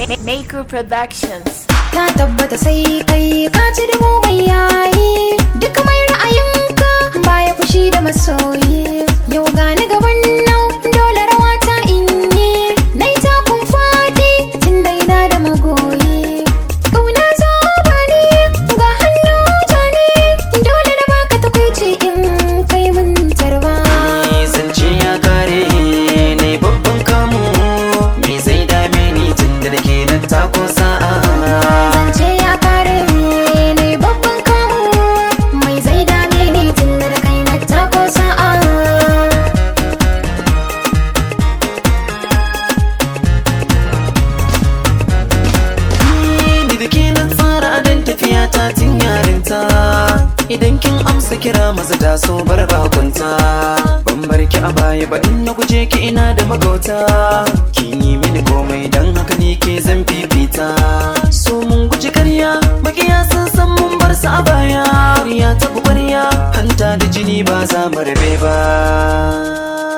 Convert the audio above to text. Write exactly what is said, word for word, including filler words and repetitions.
Maker Productions. Ta tabbata sai kai ka ci dubu mai yayi. Duka mai ra'ayinka baya fushi da masoyi. Yau gani gaban nan dole rawa ta inye. Nai ta kun faɗi tun da ina da magoyi. Ƙauna za ba ni ga hannu ta ne. Dole na baka takwici in kai mun tarba. Zance ya kare ne babban kamu. Me zai dame ni tun da nake nan tako sa'a. Zance ya kare ne babban kamu. Mai zai dame ni tun da kai na tako sa'a. Ni da ke nan tsara adon tafiya ta tun yarinta. Idan kin amsa kira maza ta so bar bakunta. Ban bar ki a baya ba in na guje ki ina da magauta. Kin yi mini komai dan haka ni ke zan fifita. So mun guji karya makiya sun san mun bar su a baya. Ƙarya ta ƙwarya hanta da jini ba za mu rabe ba.